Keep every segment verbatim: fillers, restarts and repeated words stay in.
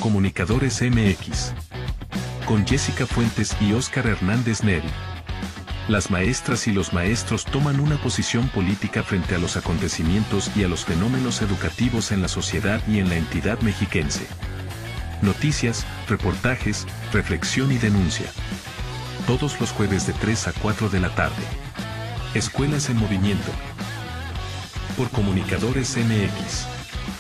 Comunicadores M X. Con Jessica Fuentes y Óscar Hernández Neri. Las maestras y los maestros toman una posición política frente a los acontecimientos y a los fenómenos educativos en la sociedad y en la entidad mexiquense. Noticias, reportajes, reflexión y denuncia. Todos los jueves de tres a cuatro de la tarde. Escuelas en Movimiento. Por Comunicadores M X.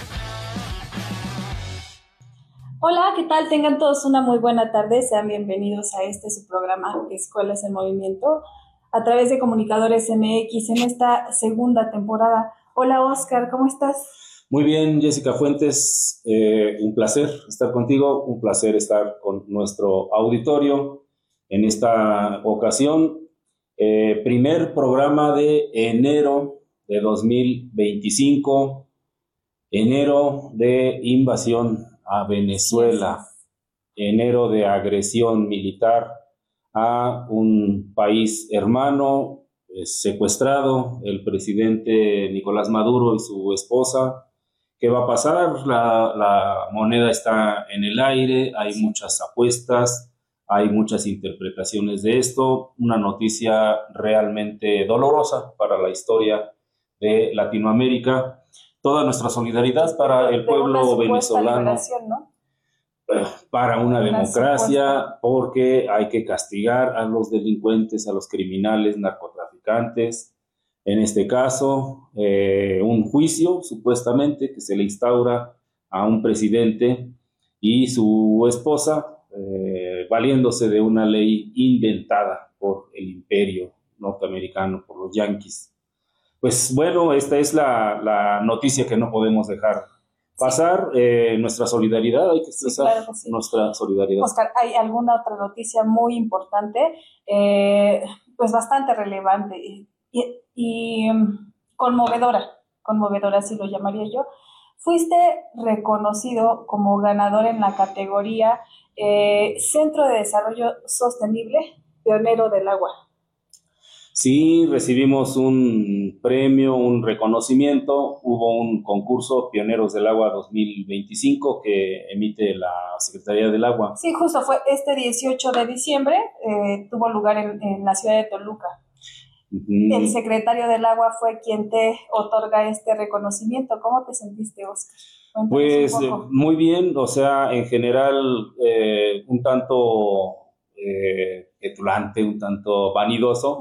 Hola, ¿qué tal? Tengan todos una muy buena tarde. Sean bienvenidos a este su programa Escuelas en Movimiento a través de Comunicadores M X en esta segunda temporada. Hola, Óscar, ¿cómo estás? Muy bien, Jessica Fuentes, eh, un placer estar contigo, un placer estar con nuestro auditorio en esta ocasión. Eh, primer programa de enero de dos mil veinticinco, enero de invasión a Venezuela, enero de agresión militar a un país hermano, eh, secuestrado, el presidente Nicolás Maduro y su esposa. ¿Qué va a pasar? La, la moneda está en el aire, hay muchas apuestas, hay muchas interpretaciones de esto, una noticia realmente dolorosa para la historia de Latinoamérica. Toda nuestra solidaridad para el pueblo venezolano, ¿no? para una, una democracia, supuesta. Porque hay que castigar a los delincuentes, a los criminales, narcotraficantes. En este caso, eh, un juicio supuestamente que se le instaura a un presidente y su esposa, eh, valiéndose de una ley inventada por el imperio norteamericano, por los yanquis. Pues bueno, esta es la, la noticia que no podemos dejar pasar. Sí. Eh, nuestra solidaridad, hay que expresar sí, claro que sí. Nuestra solidaridad. Óscar, ¿hay alguna otra noticia muy importante? Eh, pues bastante relevante y, y, y conmovedora, conmovedora así lo llamaría yo. Fuiste reconocido como ganador en la categoría eh, Centro de Desarrollo Sostenible, pionero del agua. Sí, recibimos un premio, un reconocimiento. Hubo un concurso Pioneros del Agua dos mil veinticinco que emite la Secretaría del Agua. Sí, justo fue este dieciocho de diciembre, eh, tuvo lugar en, en la ciudad de Toluca. Uh-huh. El secretario del Agua fue quien te otorga este reconocimiento. ¿Cómo te sentiste, Óscar? Cuéntanos pues un poco. Muy bien, o sea, en general eh, un tanto eh, petulante, un tanto vanidoso.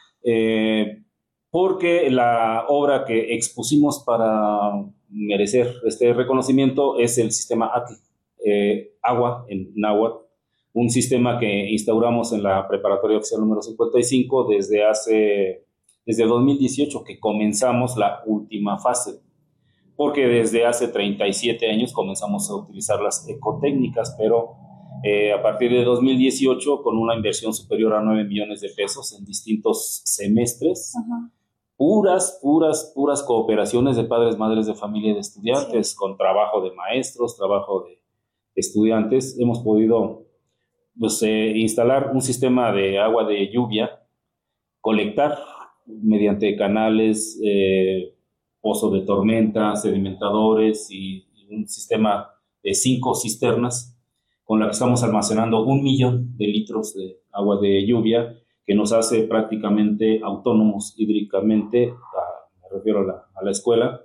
Eh, porque la obra que expusimos para merecer este reconocimiento es el sistema A T L, eh, agua en náhuatl, un sistema que instauramos en la preparatoria oficial número cincuenta y cinco desde hace, desde dos mil dieciocho, que comenzamos la última fase, porque desde hace treinta y siete años comenzamos a utilizar las ecotécnicas, pero Eh, a partir de dos mil dieciocho, con una inversión superior a nueve millones de pesos en distintos semestres, uh-huh. puras, puras, puras cooperaciones de padres, madres de familia y de estudiantes, sí. con trabajo de maestros, trabajo de estudiantes, hemos podido pues, eh, instalar un sistema de agua de lluvia, colectar mediante canales, eh, pozo de tormenta, sedimentadores y, y un sistema de cinco cisternas, con la que estamos almacenando un millón de litros de agua de lluvia, que nos hace prácticamente autónomos hídricamente, a, me refiero a la, a la escuela.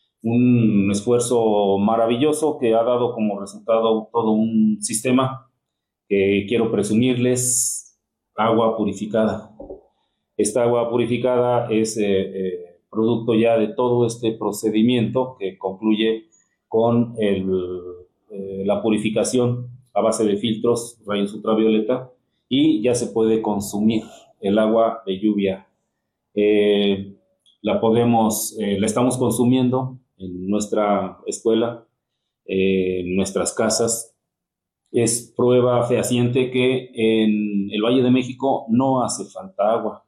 Un esfuerzo maravilloso que ha dado como resultado todo un sistema que quiero presumirles: agua purificada. Esta agua purificada es eh, eh, producto ya de todo este procedimiento que concluye con el, eh, la purificación a base de filtros, rayos ultravioleta, y ya se puede consumir el agua de lluvia. Eh, la podemos, eh, la estamos consumiendo en nuestra escuela, eh, en nuestras casas. Es prueba fehaciente que en el Valle de México no hace falta agua,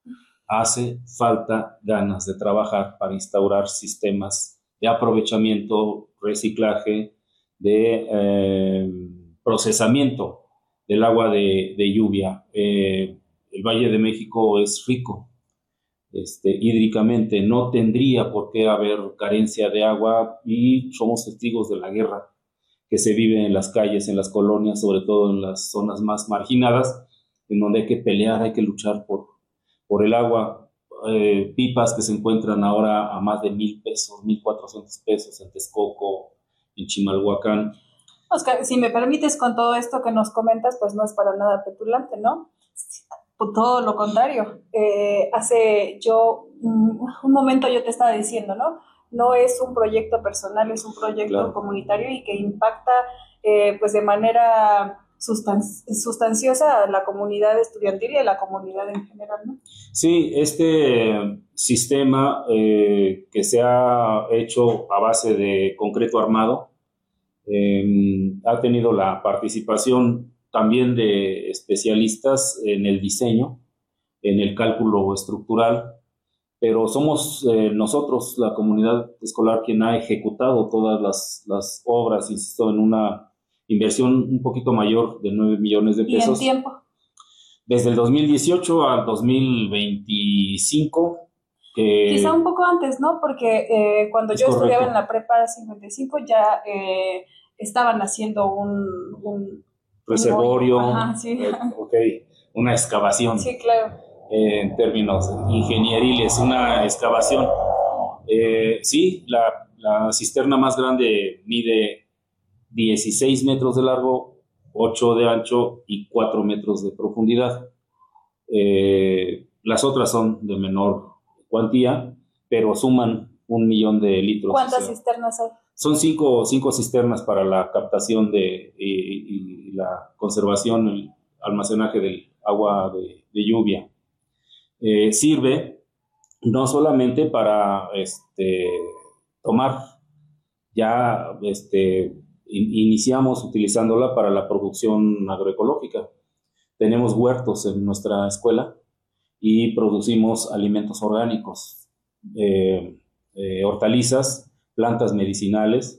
hace falta ganas de trabajar para instaurar sistemas de aprovechamiento, reciclaje, de eh, procesamiento del agua de, de lluvia. Eh, el Valle de México es rico este, hídricamente, no tendría por qué haber carencia de agua, y somos testigos de la guerra que se vive en las calles, en las colonias, sobre todo en las zonas más marginadas, en donde hay que pelear, hay que luchar por, por el agua. Eh, pipas que se encuentran ahora a más de mil pesos, mil cuatrocientos pesos en Texcoco, en Chimalhuacán. Oscar, si me permites, con todo esto que nos comentas, pues no es para nada petulante, ¿no? Todo lo contrario. Eh, hace yo, un, un momento yo te estaba diciendo, ¿no? No es un proyecto personal, es un proyecto claro. comunitario y que impacta eh, pues de manera sustan- sustanciosa a la comunidad estudiantil y a la comunidad en general, ¿no? Sí, este sistema eh, que se ha hecho a base de concreto armado eh, ha tenido la participación también de especialistas en el diseño, en el cálculo estructural, pero somos eh, nosotros, la comunidad escolar, quien ha ejecutado todas las, las obras, insisto, en una inversión un poquito mayor de nueve millones de pesos. ¿Y en tiempo? Desde el dos mil dieciocho al dos mil veinticinco. Que quizá un poco antes, ¿no? Porque eh, cuando yo correcto. estudiaba en la prepa cincuenta y cinco ya eh, estaban haciendo un... un reservorio, un, ajá, sí. eh, ok, una excavación. Sí, claro. Eh, en términos ingenieriles, una excavación. Eh, sí, la, la cisterna más grande mide dieciséis metros de largo, ocho de ancho y cuatro metros de profundidad. Eh, las otras son de menor cuantía, pero suman un millón de litros. ¿Cuántas o sea, cisternas hay? Son cinco, cinco cisternas para la captación de, y, y la conservación, el almacenaje del agua de, de lluvia. Eh, sirve no solamente para este, tomar, ya este, in, iniciamos utilizándola para la producción agroecológica. Tenemos huertos en nuestra escuela y producimos alimentos orgánicos, eh, eh, hortalizas, plantas medicinales,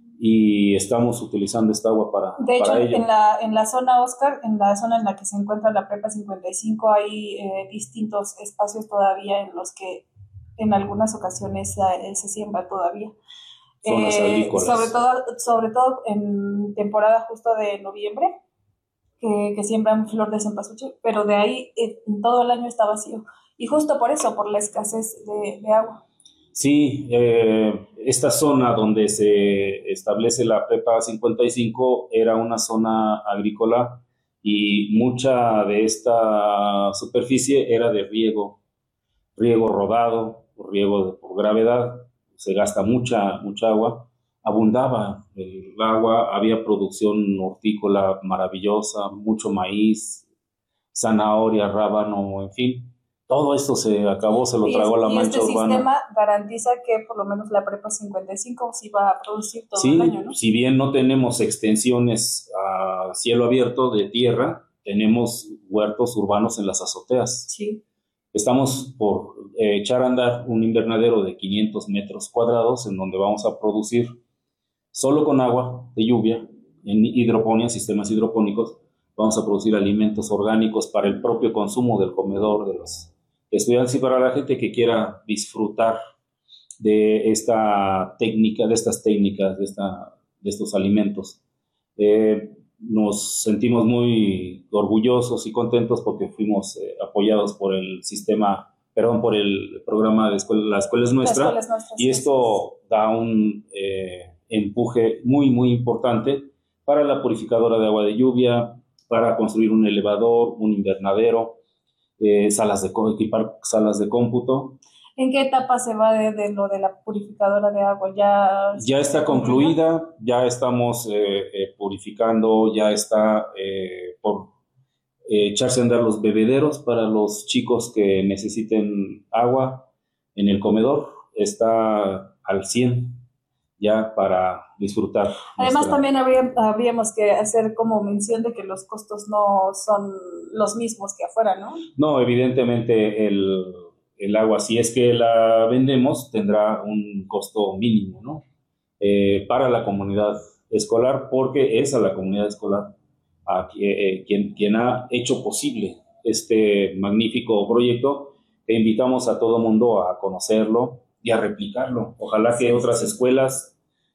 y estamos utilizando esta agua para, de hecho, para ello. En la, en la zona, Oscar, en la zona en la que se encuentra la prepa cincuenta y cinco, hay eh, distintos espacios todavía en los que en algunas ocasiones eh, se siembra todavía. Zonas eh, sobre todo, sobre todo en temporada justo de noviembre, que, que siembran flor de cempasúchil, pero de ahí eh, todo el año está vacío. Y justo por eso, por la escasez de, de agua. Sí, eh, esta zona donde se establece la prepa cincuenta y cinco era una zona agrícola y mucha de esta superficie era de riego, riego rodado, riego de, por gravedad, se gasta mucha, mucha agua, abundaba el agua, había producción hortícola maravillosa, mucho maíz, zanahoria, rábano, en fin. Todo esto se acabó, se lo tragó la mancha urbana. Y este sistema garantiza que por lo menos la prepa cincuenta y cinco sí va a producir todo sí, el año, ¿no? Si bien no tenemos extensiones a cielo abierto de tierra, tenemos huertos urbanos en las azoteas. Sí. Estamos por eh, echar a andar un invernadero de quinientos metros cuadrados en donde vamos a producir solo con agua de lluvia, en hidroponía, sistemas hidropónicos, vamos a producir alimentos orgánicos para el propio consumo del comedor de los estudiantes y para la gente que quiera disfrutar de esta técnica, de estas técnicas, de, esta, de estos alimentos. Eh, nos sentimos muy orgullosos y contentos porque fuimos eh, apoyados por el sistema, perdón, por el programa de escuela, La Escuela es Nuestra, la escuela es nuestra, y esto da un eh, empuje muy, muy importante para la purificadora de agua de lluvia, para construir un elevador, un invernadero, eh, salas de equipar salas de cómputo. ¿En qué etapa se va de, de lo de la purificadora de agua? Ya, ya está concluida, ya estamos eh, eh, purificando, ya está eh, por eh, echarse a andar los bebederos para los chicos que necesiten agua en el comedor. Está al cien ya para disfrutar. Además, nuestra... también habría, habríamos que hacer como mención de que los costos no son los mismos que afuera, ¿no? No, evidentemente el, el agua, si es que la vendemos, tendrá un costo mínimo, ¿no? Eh, para la comunidad escolar, porque es a la comunidad escolar a eh, quien, quien ha hecho posible este magnífico proyecto. Te invitamos a todo mundo a conocerlo y a replicarlo. Ojalá que sí, otras sí. escuelas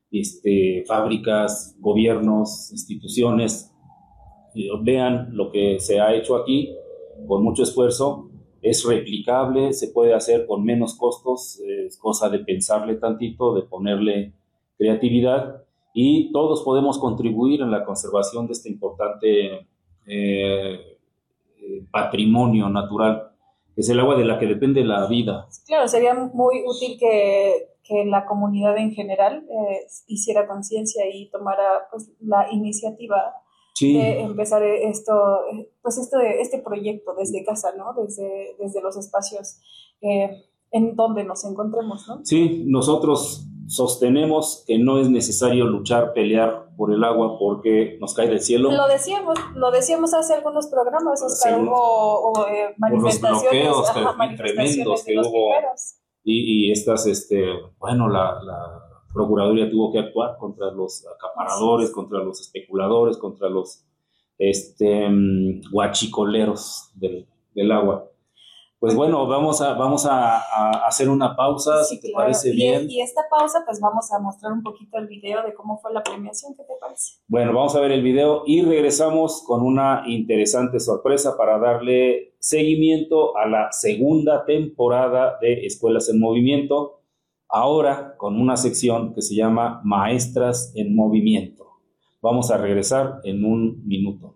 este, fábricas, gobiernos, instituciones, eh, vean lo que se ha hecho aquí con mucho esfuerzo. Es replicable, se puede hacer con menos costos, es cosa de pensarle tantito, de ponerle creatividad, y todos podemos contribuir en la conservación de este importante eh, patrimonio natural, que es el agua de la que depende la vida. Claro, sería muy útil que, que la comunidad en general eh, hiciera conciencia y tomara pues, la iniciativa sí. de empezar esto, pues esto de, este proyecto desde casa, ¿no? Desde, desde los espacios eh, en donde nos encontremos, ¿no? Sí, nosotros sostenemos que no es necesario luchar, pelear por el agua porque nos cae del cielo. Lo decíamos, lo decíamos hace algunos programas, Oscar, sí, hubo, hubo eh, manifestaciones, los bloqueos ajá, manifestaciones tremendos que de los hubo, piperos. y, y estas, este, bueno, la, la Procuraduría tuvo que actuar contra los acaparadores, sí, contra los especuladores, contra los este, guachicoleros del, del agua. Pues bueno, vamos a, vamos a, a hacer una pausa, sí, si te claro. parece y, bien. Y esta pausa, pues vamos a mostrar un poquito el video de cómo fue la premiación, ¿qué te parece? Bueno, vamos a ver el video y regresamos con una interesante sorpresa para darle seguimiento a la segunda temporada de Escuelas en Movimiento, ahora con una sección que se llama Maestras en Movimiento. Vamos a regresar en un minuto.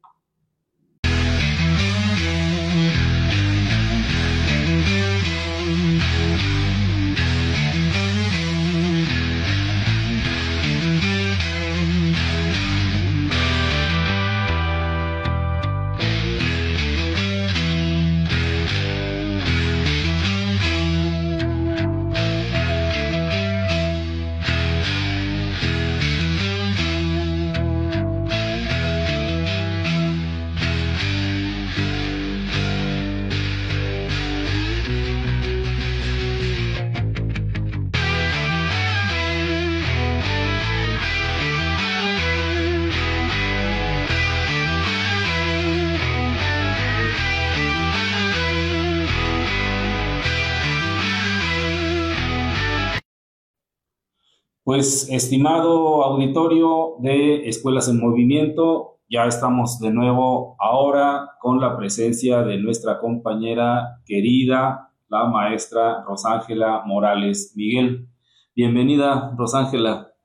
Pues, estimado auditorio de Escuelas en Movimiento, ya estamos de nuevo ahora con la presencia de nuestra compañera querida, la maestra Rosángela Morales Miguel. Bienvenida, Rosángela,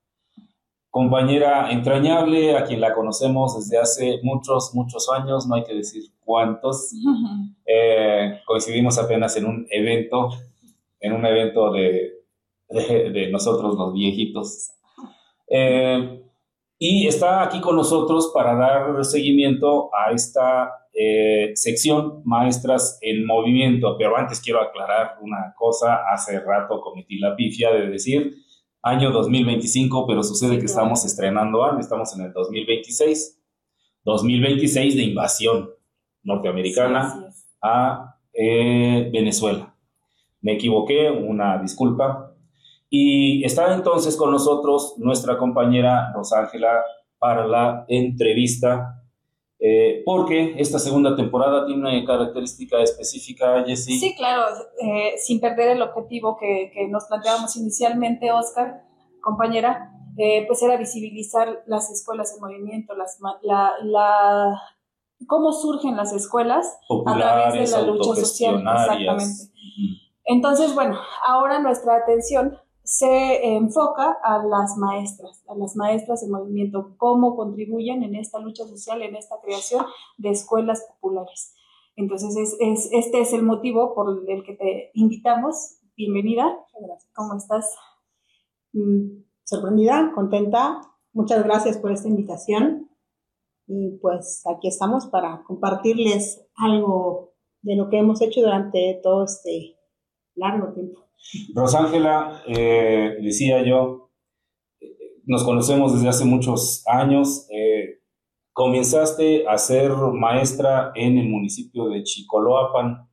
compañera entrañable, a quien la conocemos desde hace muchos, muchos años, no hay que decir cuántos. Uh-huh. Eh, coincidimos apenas en un evento, en un evento de... De, de nosotros los viejitos, eh, y está aquí con nosotros para dar seguimiento a esta eh, sección Maestras en Movimiento. Pero antes quiero aclarar una cosa. Hace rato cometí la pifia de decir año dos mil veinticinco, pero sucede sí, que claro. estamos estrenando año, estamos en el dos mil veintiséis, dos mil veintiséis de invasión norteamericana sí, sí. a eh, Venezuela. Me equivoqué, una disculpa. Y está entonces con nosotros nuestra compañera Rosángela para la entrevista, eh, porque esta segunda temporada tiene una característica específica, Jessie. Sí, claro, eh, sin perder el objetivo que, que nos planteábamos inicialmente, Oscar, compañera, eh, pues era visibilizar las escuelas en movimiento, las, la, la, cómo surgen las escuelas populares, a través de la lucha social. Exactamente. Uh-huh. Entonces, bueno, ahora nuestra atención se enfoca a las maestras, a las maestras en movimiento, cómo contribuyen en esta lucha social, en esta creación de escuelas populares. Entonces, es, es, este es el motivo por el que te invitamos. Bienvenida. Gracias. ¿Cómo estás? Mm, sorprendida, contenta. Muchas gracias por esta invitación. Y pues aquí estamos para compartirles algo de lo que hemos hecho durante todo este largo tiempo. Rosángela, eh, decía yo, nos conocemos desde hace muchos años. Eh, comenzaste a ser maestra en el municipio de Chicoloapan.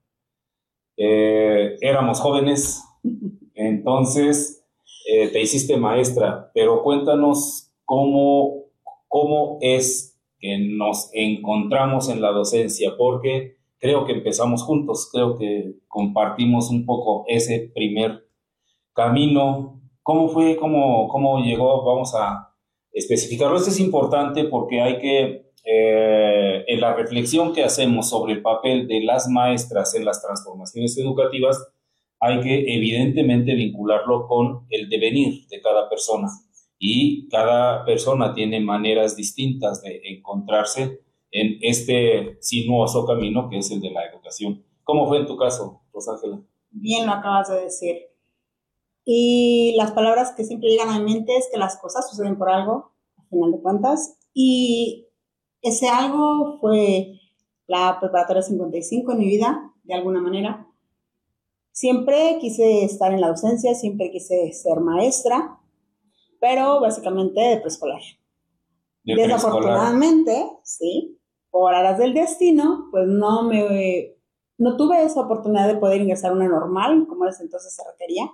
Eh, éramos jóvenes, entonces eh, te hiciste maestra, pero cuéntanos cómo, cómo es que nos encontramos en la docencia, porque creo que empezamos juntos, creo que compartimos un poco ese primer camino ¿Cómo fue? ¿Cómo, cómo llegó? Vamos a especificarlo. Esto es importante porque hay que, eh, en la reflexión que hacemos sobre el papel de las maestras en las transformaciones educativas, hay que evidentemente vincularlo con el devenir de cada persona. Y cada persona tiene maneras distintas de encontrarse en este sinuoso camino que es el de la educación. ¿Cómo fue en tu caso, Rosángela? Bien lo acabas de decir. Y las palabras que siempre llegan a mi mente es que las cosas suceden por algo, al final de cuentas. Y ese algo fue la preparatoria cincuenta y cinco en mi vida, de alguna manera. Siempre quise estar en la docencia, siempre quise ser maestra, pero básicamente de preescolar. De Desafortunadamente, preescolar. Sí, por aras del destino, pues no me, no tuve esa oportunidad de poder ingresar a una normal, como en ese entonces se requería.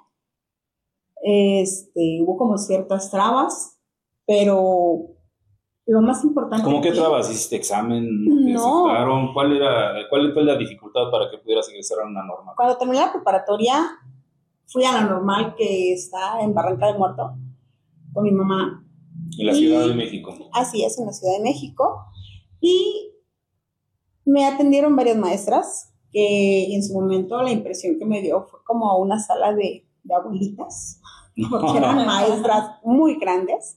Este, hubo como ciertas trabas, pero lo más importante... ¿Cómo qué trabas? ¿Hiciste examen? ¿Te no. aceptaron? ¿Cuál era, cuál fue la dificultad para que pudieras ingresar a una normal? Cuando terminé la preparatoria, fui a la normal que está en Barranca del Muerto, con mi mamá. En la Ciudad de México. Así es, en la Ciudad de México. Y me atendieron varias maestras, que en su momento la impresión que me dio fue como una sala de, de abuelitas, porque eran maestras muy grandes.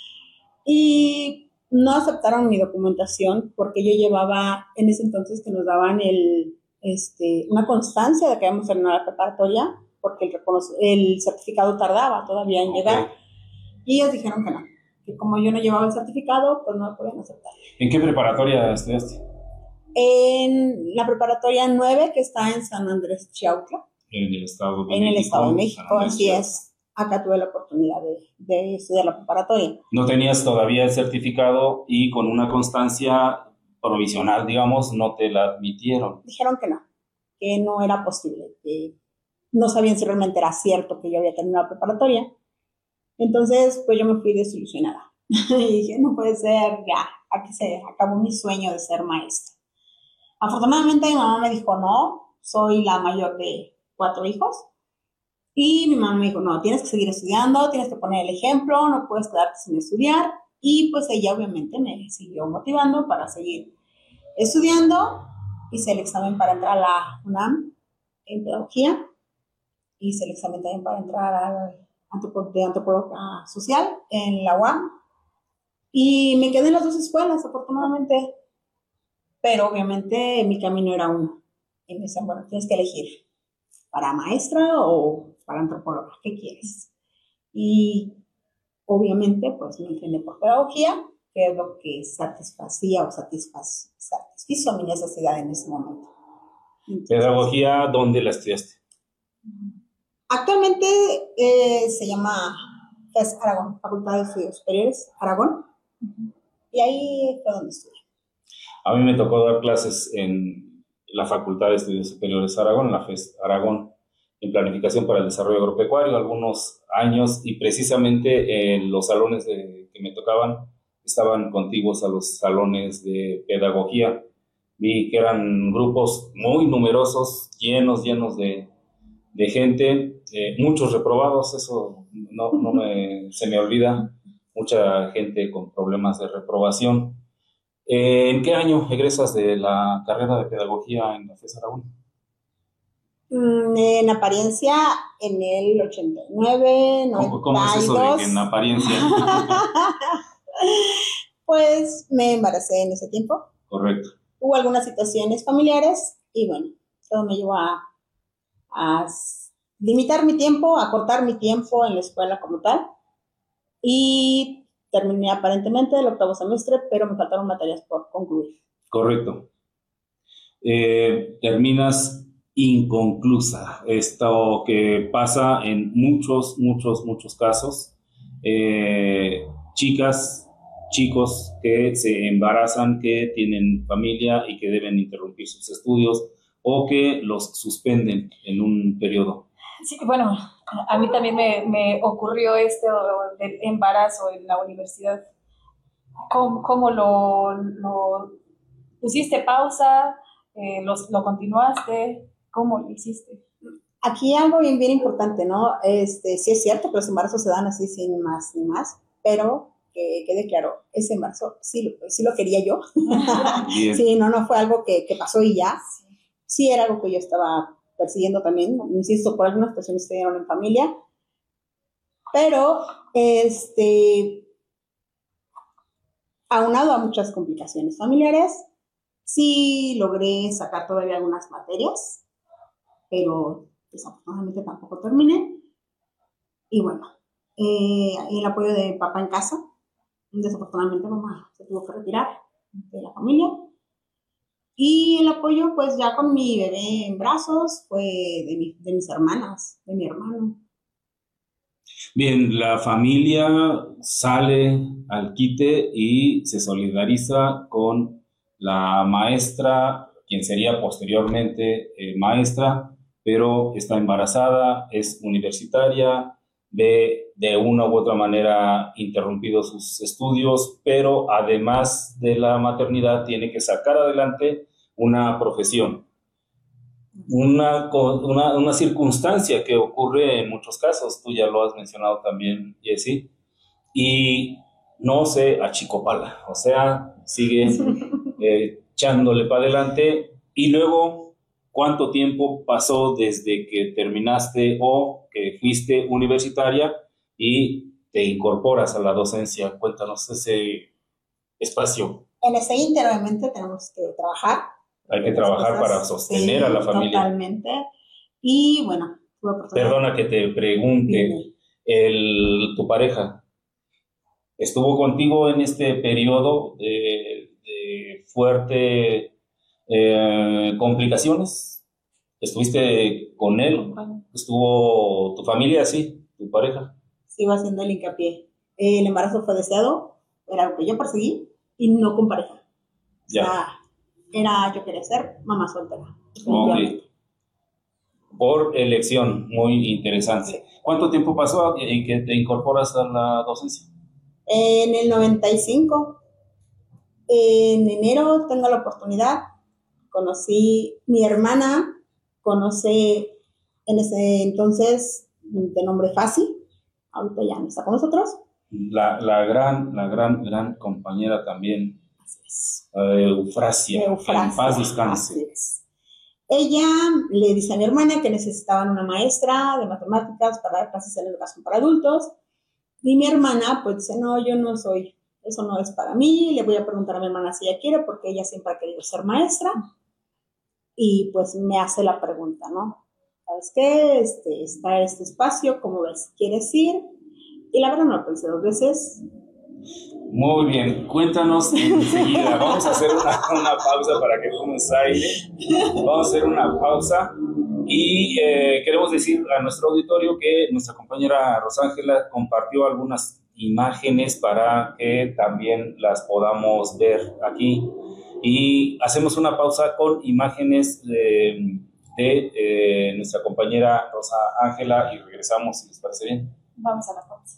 Y no aceptaron mi documentación porque yo llevaba, en ese entonces que nos daban el, este, una constancia de que habíamos terminado la preparatoria, porque el, el certificado tardaba todavía en llegar. Okay. Y ellos dijeron que no, que como yo no llevaba el certificado, pues no me podían aceptar. ¿En qué preparatoria estudiaste? En la preparatoria nueve, que está en San Andrés Chiautla. En el Estado de en México. En el Estado de México, así es. Acá tuve la oportunidad de, de estudiar la preparatoria. No tenías todavía el certificado y con una constancia provisional, digamos, no te la admitieron. Dijeron que no, que no era posible, que no sabían si realmente era cierto que yo había terminado la preparatoria. Entonces, pues yo me fui desilusionada. Y dije, no puede ser, ya, aquí se acabó mi sueño de ser maestra. Afortunadamente mi mamá me dijo, no, soy la mayor de cuatro hijos. Y mi mamá me dijo, no, tienes que seguir estudiando, tienes que poner el ejemplo, no puedes quedarte sin estudiar. Y pues ella obviamente me siguió motivando para seguir estudiando. Hice el examen para entrar a la UNAM en pedagogía. Hice el examen también para entrar al de antropología social en la U A M. Y me quedé en las dos escuelas, afortunadamente. Pero obviamente mi camino era uno. Y me decían, bueno, tienes que elegir para maestra o para antropóloga, ¿qué quieres? Y obviamente pues me incliné por pedagogía, que es lo que satisfacía o satisfac- satisfizo mi necesidad en ese momento. Entonces, ¿pedagogía dónde la estudiaste? Actualmente eh, se llama F E S Aragón, Facultad de Estudios Superiores Aragón, y ahí fue donde estudié. A mí me tocó dar clases en la Facultad de Estudios Superiores Aragón, la F E S Aragón, en planificación para el desarrollo agropecuario, algunos años, y precisamente en los salones de, que me tocaban estaban contiguos a los salones de pedagogía. Vi que eran grupos muy numerosos, llenos, llenos de, de gente, eh, muchos reprobados, eso no, no me, se me olvida, mucha gente con problemas de reprobación. Eh, ¿En qué año egresas de la carrera de pedagogía en la F E S Aragón? En apariencia, en el ochenta y nueve, noventa y dos. ¿Cómo es eso de que en apariencia? Pues me embaracé en ese tiempo. Correcto. Hubo algunas situaciones familiares y bueno, todo me llevó a, a limitar mi tiempo, a cortar mi tiempo en la escuela como tal. Y terminé aparentemente el octavo semestre, pero me faltaron materias por concluir. Correcto. Eh, terminas inconclusa, esto que pasa en muchos, muchos, muchos casos, eh, chicas, chicos que se embarazan, que tienen familia y que deben interrumpir sus estudios o que los suspenden en un periodo. Sí, bueno, a mí también me, me ocurrió esto del embarazo en la universidad. ¿Cómo, cómo lo, lo pusiste pausa? Eh, los, ¿Lo continuaste? ¿Cómo lo hiciste? Aquí algo bien, bien importante, ¿no? Este, sí es cierto que los embarazos se dan así sin más ni más, pero que quede claro, ese embarazo sí lo, sí lo quería yo. Bien. Sí, no, no fue algo que, que pasó y ya. Sí era algo que yo estaba persiguiendo también, insisto, por algunas personas que dieron en familia, pero este, aunado a muchas complicaciones familiares, sí logré sacar todavía algunas materias, pero desafortunadamente tampoco terminé. Y bueno, eh, el apoyo de papá en casa, desafortunadamente mamá se tuvo que retirar de la familia. Y el apoyo, pues ya con mi bebé en brazos, fue de, mi, de mis hermanas, de mi hermano. Bien, la familia sale al quite y se solidariza con la maestra, quien sería posteriormente eh, maestra, pero está embarazada, es universitaria, ve de una u otra manera interrumpidos sus estudios, pero además de la maternidad tiene que sacar adelante una profesión. Una, una, una circunstancia que ocurre en muchos casos, tú ya lo has mencionado también, Jessy, y no se achicopala, o sea, sigue eh, echándole para adelante. Y luego, ¿cuánto tiempo pasó desde que terminaste o que fuiste universitaria y te incorporas a la docencia? Cuéntanos ese espacio. En ese inter, obviamente, tenemos que trabajar. Hay que trabajar cosas, para sostener sí, a la familia. Totalmente. Y bueno, tuve oportunidad. Perdona que te pregunte, el, tu pareja estuvo contigo en este periodo de, de fuerte eh, complicaciones. ¿Estuviste con él? ¿Estuvo tu familia así, tu pareja? Sigo haciendo el hincapié. El embarazo fue deseado, era lo que yo perseguí y no con pareja. Ya. O sea, era, yo quería ser mamá soltera. Okay. Por elección, muy interesante. Sí. ¿Cuánto tiempo pasó en que te incorporas a la docencia? En el noventa y cinco. En enero tengo la oportunidad. Conocí mi hermana, conocí en ese entonces de nombre Fasi, ahorita ya no está con nosotros. La, la gran, la gran, gran compañera también. Eufrasia, Eufrasia, en paz descanse. Ella le dice a mi hermana que necesitaban una maestra de matemáticas para dar clases en educación para adultos, y mi hermana pues dice, no, yo no soy, eso no es para mí, le voy a preguntar a mi hermana si ella quiere, porque ella siempre ha querido ser maestra, y pues me hace la pregunta, ¿no? ¿Sabes qué? Este, está este espacio, ¿cómo ves? ¿Quieres ir? Y la verdad no lo pensé dos veces. Muy bien, cuéntanos enseguida. Vamos a hacer una, una pausa para que tomes aire. Vamos a hacer una pausa y eh, queremos decir a nuestro auditorio que nuestra compañera Rosángela compartió algunas imágenes para que también las podamos ver aquí. Y hacemos una pausa con imágenes de, de eh, nuestra compañera Rosa Ángela y regresamos, si les parece bien. Vamos a la pausa.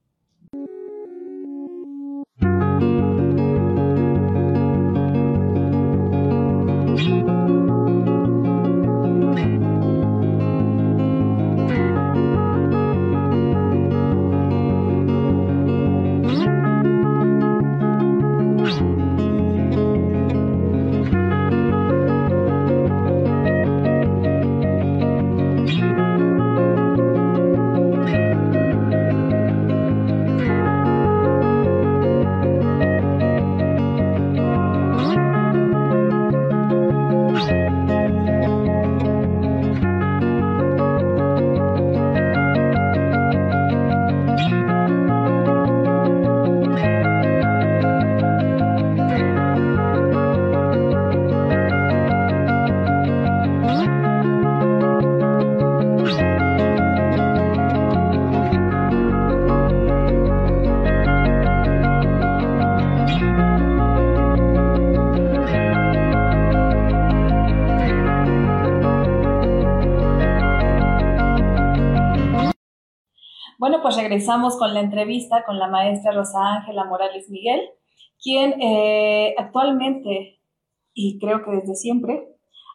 Bueno, pues regresamos con la entrevista con la maestra Rosa Ángela Morales Miguel, quien eh, actualmente, y creo que desde siempre,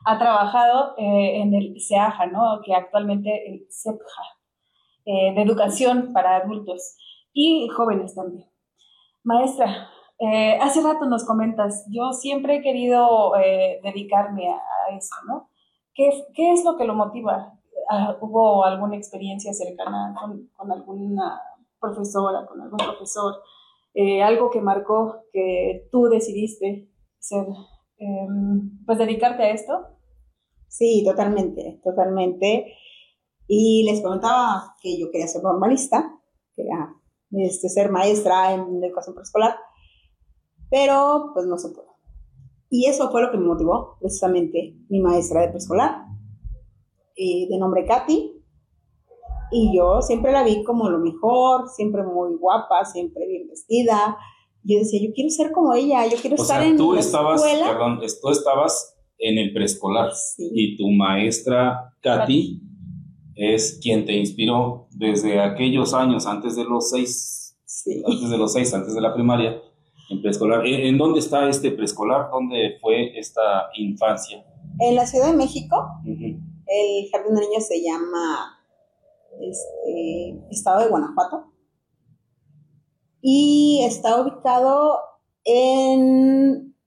ha trabajado eh, en el SEAJA, ¿no? Que actualmente el SEPJA, eh, de educación para adultos y jóvenes también. Maestra, eh, hace rato nos comentas, yo siempre he querido eh, dedicarme a, a eso, ¿no? ¿Qué, ¿Qué es lo que lo motiva? Ah, ¿hubo alguna experiencia cercana con, con alguna profesora, con algún profesor? Eh, algo que marcó que tú decidiste ser, eh, pues dedicarte a esto. Sí, totalmente, totalmente. Y les comentaba que yo quería ser normalista, quería este, ser maestra en educación preescolar, pero pues no se pudo. Y eso fue lo que me motivó, precisamente, mi maestra de preescolar, eh, de nombre Katy, y yo siempre la vi como lo mejor, siempre muy guapa, siempre bien vestida. Yo decía, yo quiero ser como ella, yo quiero O estar sea, en tú la estabas, escuela. perdón, tú estabas en el preescolar, Sí. Y tu maestra Katy es quien te inspiró desde aquellos años, antes de los seis, Sí. antes de los seis, antes de la primaria, en preescolar. ¿En, en dónde está este preescolar? ¿Dónde fue esta infancia? En la Ciudad de México, Uh-huh. el jardín de niños se llama este, Estado de Guanajuato y está ubicado en,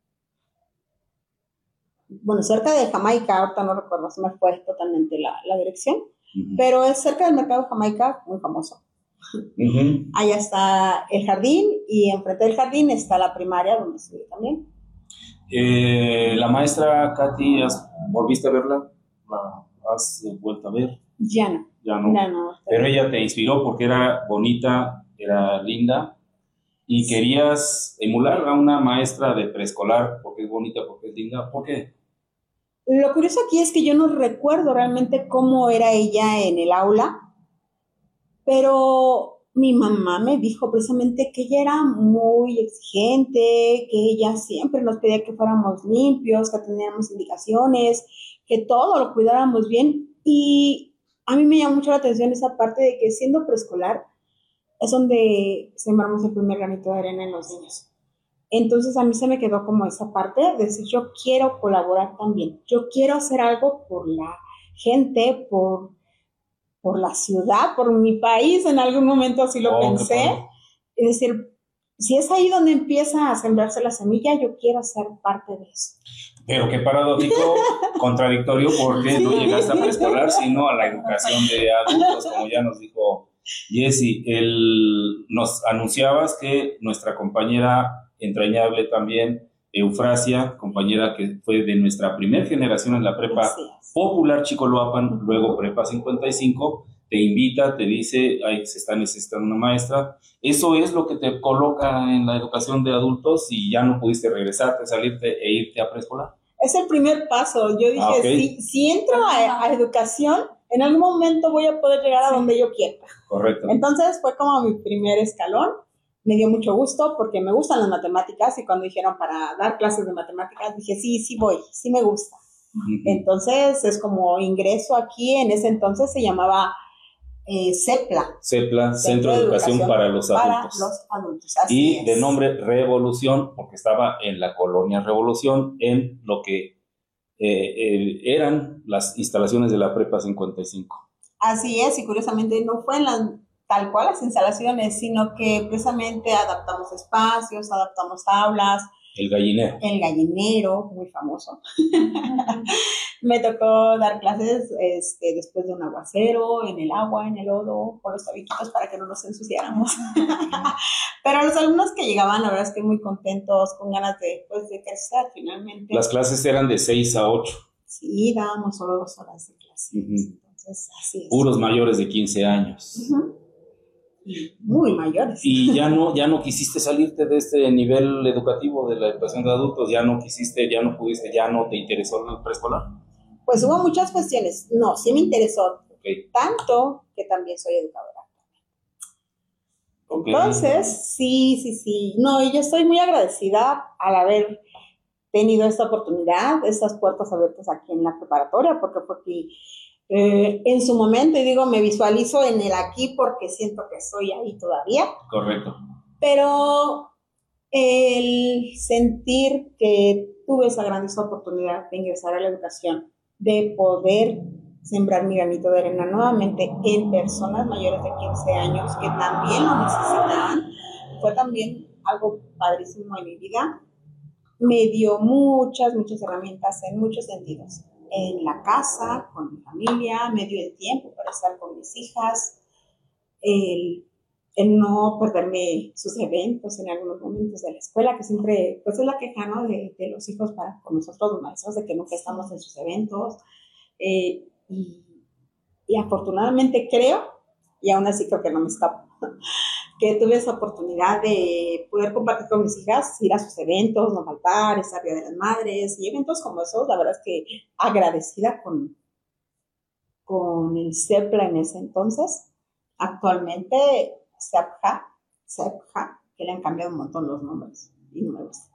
bueno, cerca de Jamaica. Ahorita no recuerdo, se me fue totalmente la, la dirección, uh-huh. Pero es cerca del mercado de Jamaica, muy famoso. Uh-huh. Allá está el jardín y enfrente del jardín está la primaria donde estudié también. Eh, la maestra Katy, ¿volviste a verla? ¿La has vuelto a ver? Ya no. Ya no. No, no. Pero ella te inspiró porque era bonita, era linda y sí. Querías emular a una maestra de preescolar porque es bonita, porque es linda. ¿Por qué? Lo curioso aquí es que yo no recuerdo realmente cómo era ella en el aula, pero mi mamá me dijo precisamente que ella era muy exigente, que ella siempre nos pedía que fuéramos limpios, que teníamos indicaciones, que todo lo cuidáramos bien. Y a mí me llamó mucho la atención esa parte de que siendo preescolar es donde sembramos el primer granito de arena en los niños. Entonces a mí se me quedó como esa parte de decir, yo quiero colaborar también, yo quiero hacer algo por la gente, por, por la ciudad, por mi país. En algún momento así lo oh, pensé. Es decir, si es ahí donde empieza a sembrarse la semilla, yo quiero ser parte de eso. Pero qué paradójico, contradictorio, porque sí. No llegaste a preescolar, sino a la educación de adultos, como ya nos dijo Jessie. El, nos anunciabas que nuestra compañera entrañable también, Eufrasia, compañera que fue de nuestra primera generación en la prepa popular Chicoloapan, luego prepa cincuenta y cinco, te invita, te dice, ay, se está necesitando una maestra. ¿Eso es lo que te coloca en la educación de adultos y ya no pudiste regresarte, salirte e irte a preescolar? Es el primer paso. Yo dije, ah, okay. si, si entro a, a educación, en algún momento voy a poder llegar a donde yo quiera. Correcto. Entonces fue como mi primer escalón. Me dio mucho gusto porque me gustan las matemáticas y cuando dijeron para dar clases de matemáticas, dije, sí, sí voy, sí me gusta. Uh-huh. Entonces es como ingreso aquí, en ese entonces se llamaba eh, CEPLA. CEPLA, Centro, Centro de Educación, Educación para los Adultos. Para los adultos, así y es. De nombre Revolución, porque estaba en la colonia Revolución, en lo que eh, eh, eran las instalaciones de la prepa cincuenta y cinco. Así es, y curiosamente no fue en las... tal cual las instalaciones, sino que precisamente adaptamos espacios, adaptamos aulas. El gallinero. El gallinero, muy famoso. Me tocó dar clases este, después de un aguacero, en el agua, en el lodo, con los tabiquitos para que no nos ensuciáramos. Pero los alumnos que llegaban, la verdad es que muy contentos, con ganas de, pues, de crecer finalmente. Las clases eran de seis a ocho. Sí, dábamos solo dos horas de clase. Uh-huh. Entonces, así es. Puros mayores de quince años. Uh-huh. Muy mayores. Y ya no, ya no quisiste salirte de este nivel educativo de la educación de adultos, ya no quisiste, ya no pudiste, ya no te interesó el preescolar. Pues hubo muchas cuestiones. No, sí me interesó. Okay. Tanto que también soy educadora. Okay. Entonces, sí, sí, sí. No, y yo estoy muy agradecida al haber tenido esta oportunidad, estas puertas abiertas aquí en la preparatoria, porque fue aquí. Eh, en su momento, y digo, me visualizo en el aquí porque siento que estoy ahí todavía. Correcto. Pero El sentir que tuve esa grandiosa oportunidad de ingresar a la educación, de poder sembrar mi granito de arena nuevamente en personas mayores de quince años que también lo necesitaban, fue también algo padrísimo en mi vida. Me dio muchas, muchas herramientas en muchos sentidos. En la casa, con mi familia, me dio el tiempo para estar con mis hijas, el, el no perderme sus eventos en algunos momentos de la escuela, que siempre, pues es la queja, ¿no? de, de los hijos para con nosotros los maestros, de que nunca estamos en sus eventos. Eh, y, y afortunadamente creo, y aún así creo que no me escapo, que tuve esa oportunidad de poder compartir con mis hijas, ir a sus eventos, no faltar, estar Día de las Madres, y eventos como esos. La verdad es que agradecida con, con el CEPLA en ese entonces. Actualmente, CEPJA, CEPJA, que le han cambiado un montón los nombres, y no me gusta.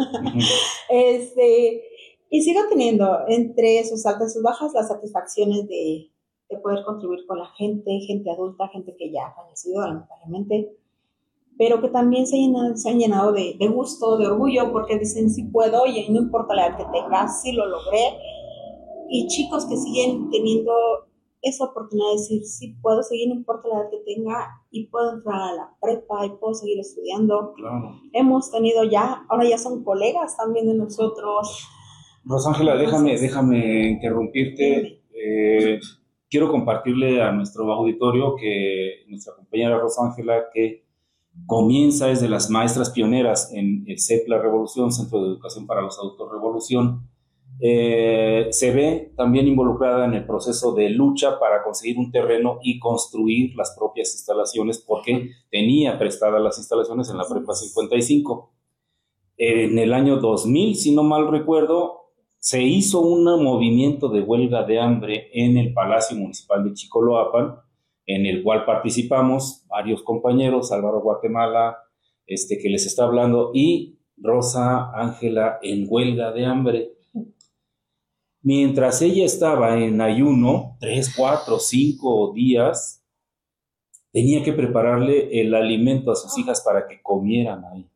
este, y sigo teniendo entre sus altas y sus bajas las satisfacciones de, de poder contribuir con la gente, gente adulta, gente que ya ha fallecido lamentablemente, pero que también se, llenan, se han llenado de, de gusto, de orgullo, porque dicen sí puedo y no importa la edad que tengas, sí lo logré. Y chicos que siguen teniendo esa oportunidad de decir sí puedo seguir, no importa la edad que tenga, y puedo entrar a la prepa y puedo seguir estudiando. Claro. Hemos tenido ya, ahora ya son colegas también de nosotros. Rosángela, déjame, déjame interrumpirte. Eh, quiero compartirle a nuestro auditorio que nuestra compañera Rosángela, que comienza es de las maestras pioneras en el CEPLA Revolución, Centro de Educación para los Adultos Revolución, eh, se ve también involucrada en el proceso de lucha para conseguir un terreno y construir las propias instalaciones, porque tenía prestadas las instalaciones en la Prepa cincuenta y cinco. En el año dos mil, si no mal recuerdo, se hizo un movimiento de huelga de hambre en el Palacio Municipal de Chicoloapan, en el cual participamos varios compañeros, Álvaro Guatemala, este que les está hablando, y Rosa Ángela en huelga de hambre. Mientras ella estaba en ayuno, tres, cuatro, cinco días, tenía que prepararle el alimento a sus hijas para que comieran ahí.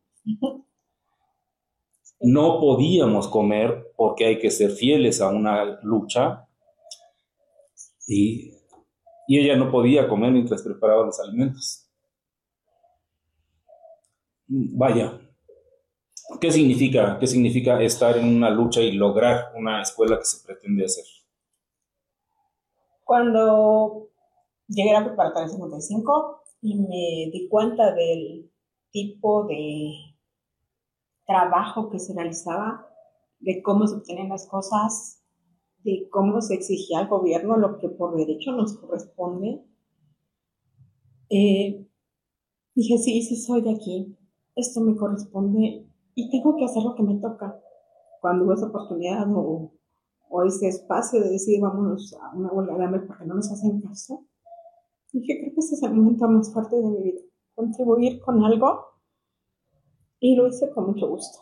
No podíamos comer porque hay que ser fieles a una lucha, y, y ella no podía comer mientras preparaba los alimentos. Vaya, ¿qué significa, qué significa estar en una lucha y lograr una escuela que se pretende hacer? Cuando llegué a la preparatoria cincuenta y cinco y me di cuenta del tipo de trabajo que se realizaba, de cómo se obtenían las cosas, de cómo se exigía al gobierno lo que por derecho nos corresponde, eh, dije, sí, sí soy de aquí, esto me corresponde y tengo que hacer lo que me toca. Cuando hubo esa oportunidad o, o ese espacio de decir vámonos a una huelga de hambre porque no nos hacen caso, dije, creo que ese es el momento más fuerte de mi vida, contribuir con algo. Y lo hice con mucho gusto.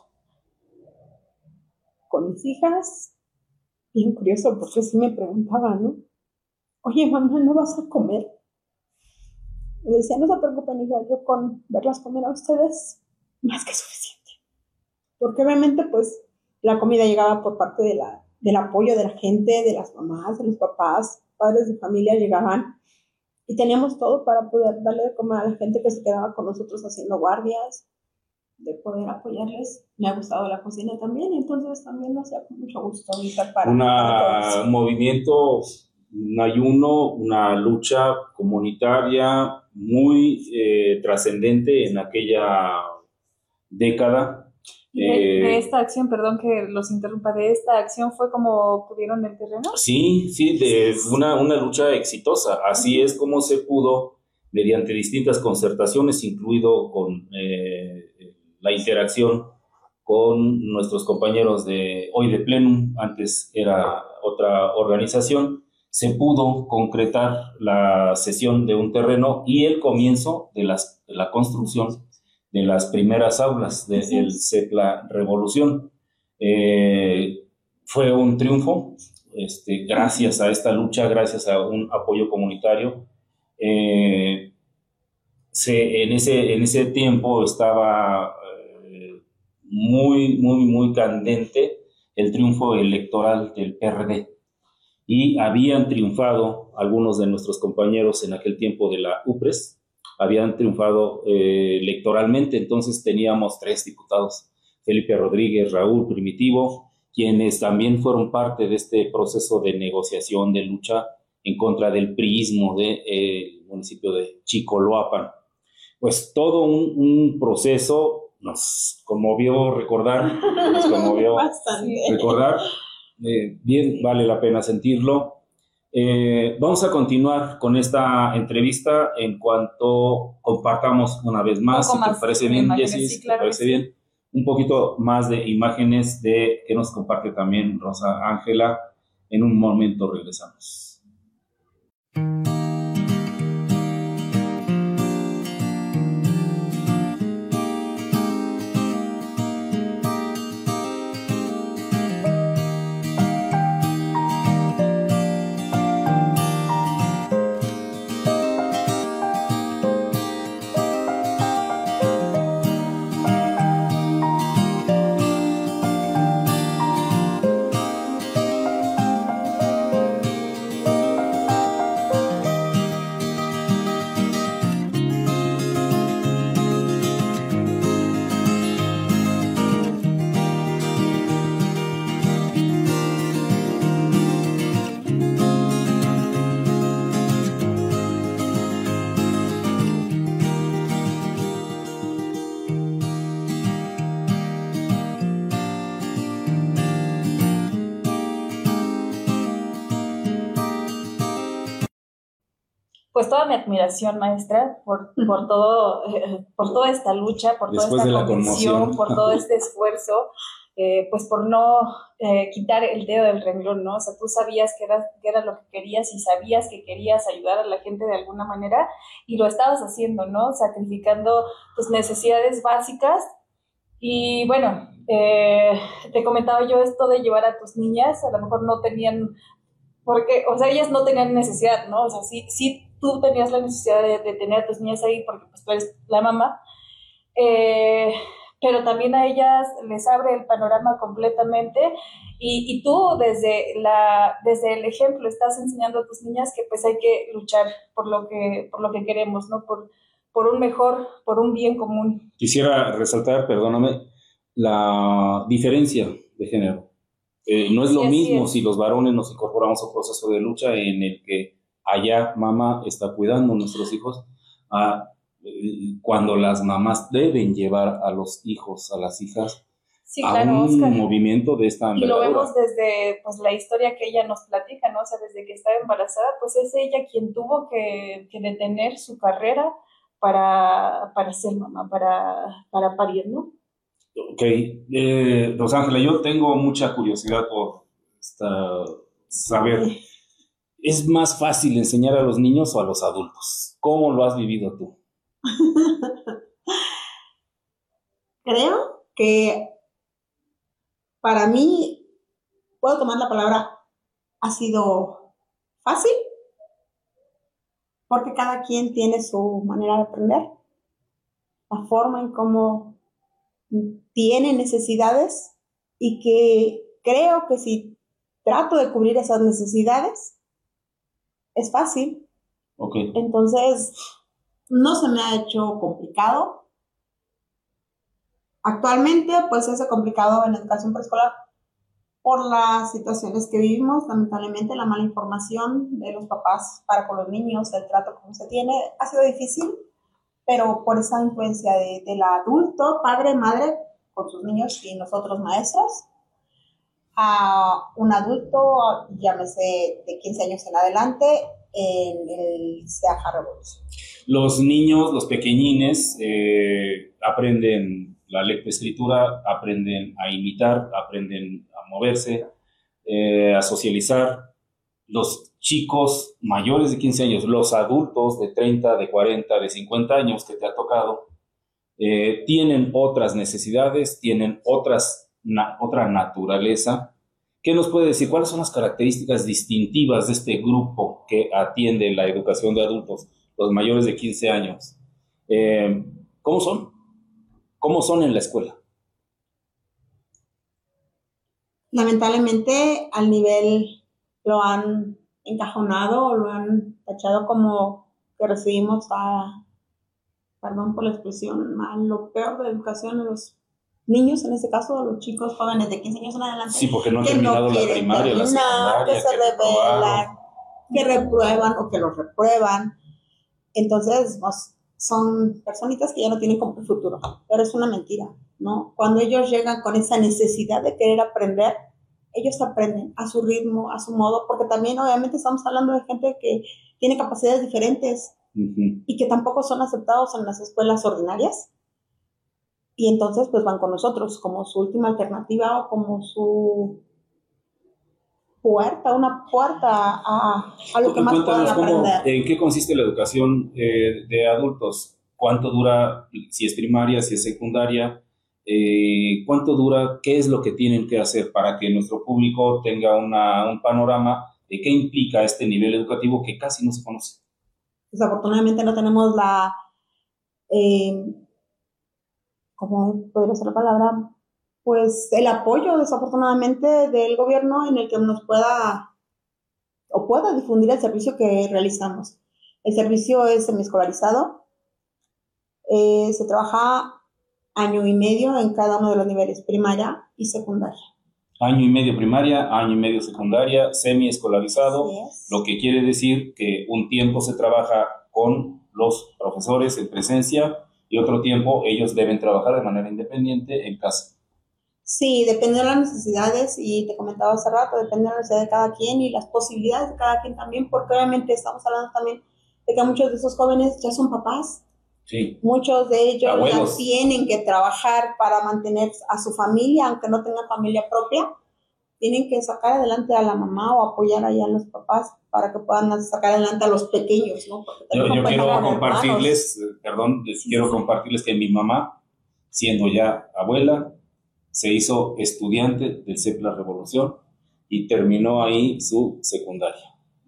Con mis hijas, bien curioso, porque sí me preguntaban, ¿no? Oye, mamá, ¿no vas a comer? Le decía, no se preocupen, hija, yo con verlas comer a ustedes, más que suficiente. Porque obviamente, pues, la comida llegaba por parte de la, del apoyo de la gente, de las mamás, de los papás, padres de familia llegaban, y teníamos todo para poder darle de comer a la gente que se quedaba con nosotros haciendo guardias, de poder apoyarles. Me ha gustado la cocina también, y entonces también lo hacía con mucho gusto. Para, una, para un movimiento, un ayuno, una lucha comunitaria muy eh, trascendente en aquella década. De, eh, de esta acción, perdón que los interrumpa, de esta acción fue como obtuvieron el terreno. Sí, sí, de una, una lucha exitosa. Así uh-huh. es como se pudo, mediante distintas concertaciones, incluido con eh, la interacción con nuestros compañeros de hoy de Plenum, antes era otra organización, se pudo concretar la cesión de un terreno y el comienzo de, las, de la construcción de las primeras aulas del de CEPLA Revolución. Eh, fue un triunfo, este, gracias a esta lucha, gracias a un apoyo comunitario. Eh, se, en, ese, en ese tiempo estaba muy, muy, muy candente el triunfo electoral del P R D. Y habían triunfado algunos de nuestros compañeros en aquel tiempo de la U P R E S, habían triunfado eh, electoralmente, entonces teníamos tres diputados, Felipe Rodríguez, Raúl Primitivo, quienes también fueron parte de este proceso de negociación, de lucha en contra del priismo del de, eh, municipio de Chicoloapan. Pues todo un, un proceso nos conmovió recordar, nos conmovió recordar, eh, bien vale la pena sentirlo. Eh, vamos a continuar con esta entrevista en cuanto compartamos una vez más, si te parece bien, Jessy, si te parece bien, un poquito más de imágenes de que nos comparte también Rosa Ángela. En un momento regresamos. Pues toda mi admiración, maestra, por, por todo, eh, por toda esta lucha, por Después toda esta de convicción, por todo este esfuerzo, eh, pues por no eh, quitar el dedo del renglón, ¿no? O sea, tú sabías que era, que era lo que querías y sabías que querías ayudar a la gente de alguna manera y lo estabas haciendo, ¿no? Sacrificando tus necesidades básicas. Y bueno, eh, te comentaba yo esto de llevar a tus niñas, a lo mejor no tenían, porque, o sea, ellas no tenían necesidad, ¿no? O sea, sí, sí tú tenías la necesidad de, de tener a tus niñas ahí porque pues tú eres la mamá, eh, pero también a ellas les abre el panorama completamente y, y tú desde, la, desde el ejemplo estás enseñando a tus niñas que pues hay que luchar por lo que, por lo que queremos, ¿no? Por, por un mejor, por un bien común. Quisiera resaltar, perdóname, la diferencia de género. Eh, no es sí, lo mismo es. Si los varones nos incorporamos a un proceso de lucha en el que allá mamá está cuidando a nuestros hijos, a, eh, cuando las mamás deben llevar a los hijos, a las hijas, sí, a claro, un Oscar. movimiento de esta envergadura. Y lo vemos desde pues, la historia que ella nos platica, ¿no? O sea, desde que estaba embarazada, pues es ella quien tuvo que, que detener su carrera para, para ser mamá, para, para parir, ¿no? Ok, eh, Rosángela, yo tengo mucha curiosidad por esta, saber, ¿es más fácil enseñar a los niños o a los adultos? ¿Cómo lo has vivido tú? Creo que para mí, puedo tomar la palabra, ha sido fácil, porque cada quien tiene su manera de aprender, la forma en cómo tiene necesidades y que creo que si trato de cubrir esas necesidades es fácil. Okay. Entonces no se me ha hecho complicado. Actualmente pues es complicado en la educación preescolar por las situaciones que vivimos, lamentablemente la mala información de los papás para con los niños, el trato como se tiene, ha sido difícil. Pero por esa influencia de, del adulto, padre, madre, con sus niños y nosotros maestros, a un adulto, llámese de quince años en adelante, en el SEAJA Revolución. Los niños, los pequeñines, eh, aprenden la lectoescritura, aprenden a imitar, aprenden a moverse, eh, a socializar. Los chicos mayores de quince años, los adultos de treinta, de cuarenta, de cincuenta años que te ha tocado, eh, tienen otras necesidades, tienen otras, na, otra naturaleza. ¿Qué nos puede decir? ¿Cuáles son las características distintivas de este grupo que atiende la educación de adultos, los mayores de quince años? Eh, ¿Cómo son? ¿Cómo son en la escuela? lamentablemente al nivel lo han encajonado o lo han tachado como que recibimos a, perdón por la expresión, a lo peor de la educación a los niños, en este caso a los chicos jóvenes de quince años en adelante. Sí, porque no han terminado no la primaria, la secundaria, que se que rebelan, que reprueban o que los reprueban. Entonces, pues, son personitas que ya no tienen como futuro, pero es una mentira, ¿no? Cuando ellos llegan con esa necesidad de querer aprender, ellos aprenden a su ritmo, a su modo, porque también obviamente estamos hablando de gente que tiene capacidades diferentes uh-huh. y que tampoco son aceptados en las escuelas ordinarias, y entonces pues van con nosotros como su última alternativa o como su puerta, una puerta a, a lo que más puedan aprender. Cómo, ¿en qué consiste la educación eh, de adultos? ¿Cuánto dura, si es primaria, si es secundaria? Eh, ¿Cuánto dura? ¿Qué es lo que tienen que hacer para que nuestro público tenga una, un panorama de qué implica este nivel educativo que casi no se conoce? Desafortunadamente no tenemos la, eh, ¿cómo podría ser la palabra? Pues el apoyo, desafortunadamente, del gobierno en el que nos pueda o pueda difundir el servicio que realizamos. El servicio es semiescolarizado, eh, se trabaja año y medio en cada uno de los niveles, primaria y secundaria. Año y medio primaria, año y medio secundaria, semiescolarizado, yes. Lo que quiere decir que un tiempo se trabaja con los profesores en presencia y otro tiempo ellos deben trabajar de manera independiente en casa. Sí, depende de las necesidades, y te comentaba hace rato, depende de la necesidad de cada quien y las posibilidades de cada quien también, porque obviamente estamos hablando también de que muchos de esos jóvenes ya son papás. Sí. Muchos de ellos Abuelos. ya tienen que trabajar para mantener a su familia, aunque no tengan familia propia. Tienen que sacar adelante a la mamá o apoyar allá a los papás para que puedan sacar adelante a los pequeños, ¿no? Yo, yo quiero compartirles, hermanos. perdón, les sí, quiero sí. compartirles que mi mamá, siendo ya abuela, se hizo estudiante del C E P La Revolución y terminó ahí su secundaria.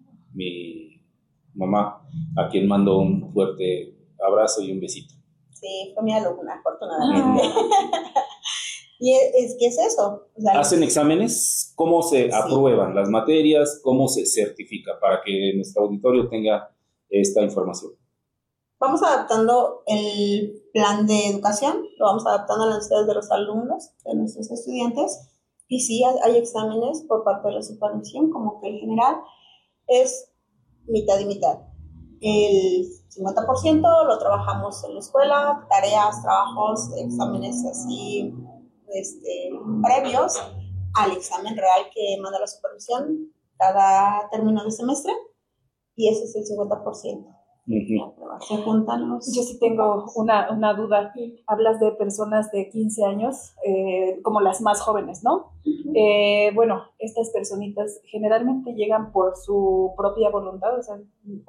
Mi mamá, a quien mando un fuerte abrazo y un besito. Sí, fue mi alumna, afortunadamente. Ah. Y es, es que es eso. O sea, ¿hacen exámenes? ¿Cómo se sí. aprueban las materias? ¿Cómo se certifica? Para que nuestro auditorio tenga esta información. Vamos adaptando el plan de educación, lo vamos adaptando a las necesidades de los alumnos, de nuestros estudiantes, y sí hay exámenes por parte de la supervisión, como que en general es mitad y mitad. El cincuenta por ciento lo trabajamos en la escuela, tareas, trabajos, exámenes así este, previos al examen real que manda la supervisión cada término de semestre, y ese es el cincuenta por ciento. Uh-huh. Se juntan los... Yo sí tengo una, una duda. Hablas de personas de quince años, eh, como las más jóvenes, ¿no? Uh-huh. Eh, bueno, estas personitas generalmente llegan por su propia voluntad, o sea,